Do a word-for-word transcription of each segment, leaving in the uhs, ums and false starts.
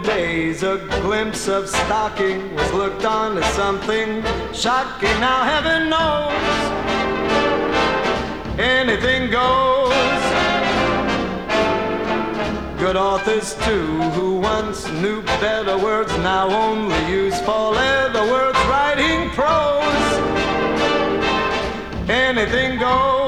days, a glimpse of stocking was looked on as something shocking. Now heaven knows anything goes. Good authors too, who once knew better words, now only use four-letter words writing prose. Anything goes.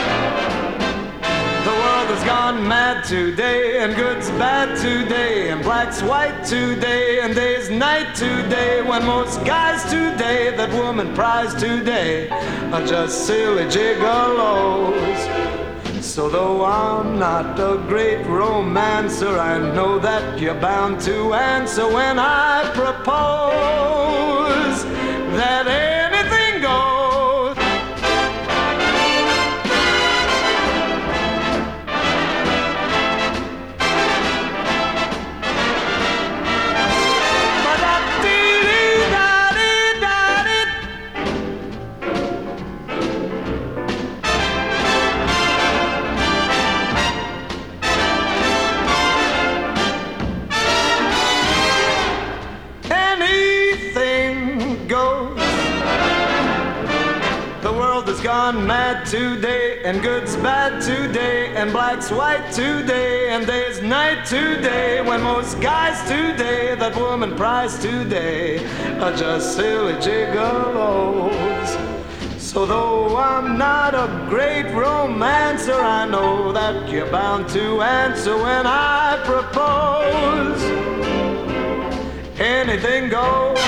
The world has gone mad today, and good's bad today, and black's white today, and day's night today, when most guys today that woman prize today are just silly gigolos. So though I'm not a great romancer, I know that you're bound to answer when I propose that anything goes. Gone mad today, and good's bad today, and black's white today, and day's night today, when most guys today that woman prize today are just silly gigolos. So though I'm not a great romancer, I know that you're bound to answer when I propose anything goes.